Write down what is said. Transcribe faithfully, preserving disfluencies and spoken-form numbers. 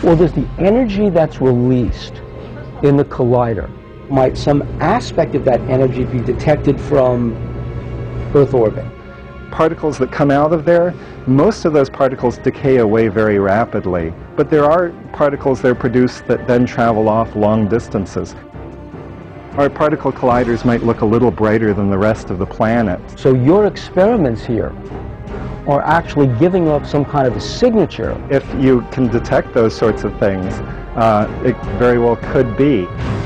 Well, does the energy that's released in the collider, might some aspect of that energy be detected from Earth orbit? Particles that come out of there, most of those particles decay away very rapidly, but there are particles that are produced that then travel off long distances. Our particle colliders might look a little brighter than the rest of the planet. So your experiments here are actually giving up some kind of a signature. If you can detect those sorts of things, uh, it very well could be.